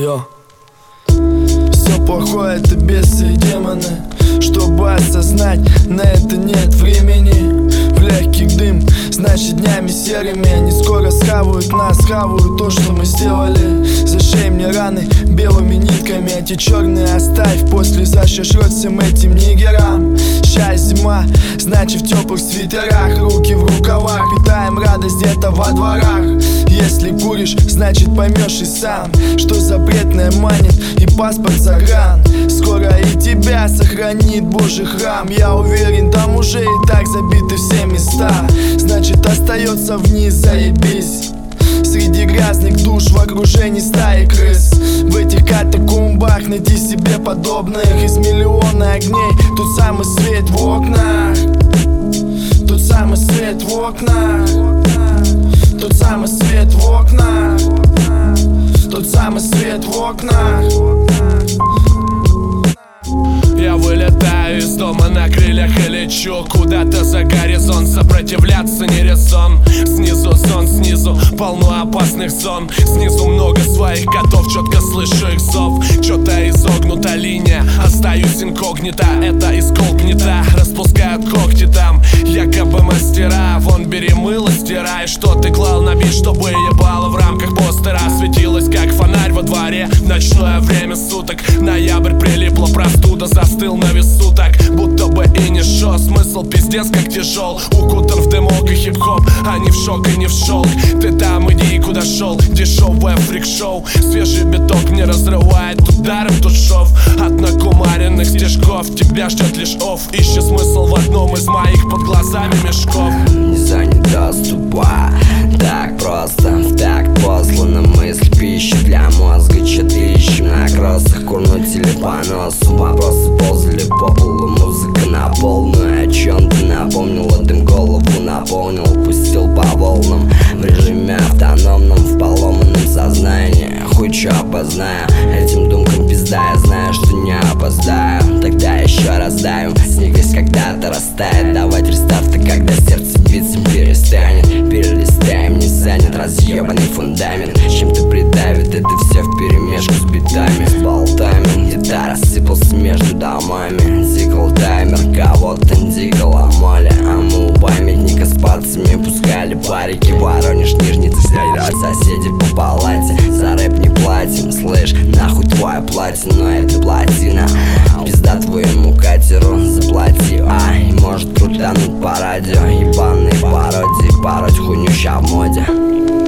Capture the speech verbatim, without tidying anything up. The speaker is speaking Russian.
Йо. Все плохое это бесы и демоны. Чтобы осознать, на это нет времени. В легких дым, значит днями серыми. Они скоро схавают нас, схавают то, что мы сделали. Зашей мне раны белыми нитками. Эти черные оставь, после зашьешь рот всем этим нигерам. Ща зима, значит в теплых свитерах. Руки в рукавах, питаем радость где-то во дворах. Если куришь, значит поймешь и сам, что запретное манит и паспорт загран. Скоро и тебя сохранит Божий храм. Я уверен, там уже и так забиты все места. Значит остается вниз, заебись. Среди грязных душ в окружении стаи крыс. В этих катакомбах найди себе подобных. Из миллиона огней тот самый свет в окнах. Тот самый свет в окнах. Тот самый свет в окнах. Тот самый свет в окнах. Я вылетаю из дома на крыльях и лечу куда-то за горизонт. Сопротивляться не резон. Снизу сон, снизу полно опасных зон. Снизу много своих котов, четко слышу их зов. Чё-то изогнута линия, остаюсь инкогнито. Это из колкнета, распускают когти там. Якобы мастера, вон бери мыло, стирай. Что ты клал на бит, чтобы ебало в рамках постера. Светилось как фонарь во дворе, ночное время суток. Ноябрь прилипла простуда, застыл на весу так, будто бы и не шо. Смысл пиздец как тяжел, укутан в дымок и хип-хоп, а не в шок и не в шелк. Ты там иди куда шел, дешевое фрик-шоу. Свежий биток не разрывает ударом тут шов. От накумаренных стежков тебя ждет лишь офф. Ищи смысл в одном из моих под глазами мешков. Не занята ступа, так просто в такт послана мысль, пища для мозга. Че ты ищем на кроссах, курнуть или по носу. Вопросы ползали по полу, музыка на полную. О чем ты напомнила, дым голову наполнил, пустил по волнам. В режиме автономном, в поломанном сознании. Хуй чё опознаю, этим думкам пизда. Я знаю, что не опоздаю, тогда еще раз давим. Снег здесь когда-то растает, давать рестарты, когда сердце биться перестанет. Перелистаем, не занят разъебанный фундамент. Чем-то придавит это все вперемешку с битами, с болтами. Где-то рассыпался между домами. Зикл таймер, кого-то дико ломали. А мы у памятника с пальцами пускали парики. Воронеж, Нижница, соседи по палате. За рэп не платим, слышь, нахуй твоя платина, это плотина. Пизда твоему катеру, заплати, а и может крутануть по радио. Ебаные пародии, пороть хуйню ща в моде.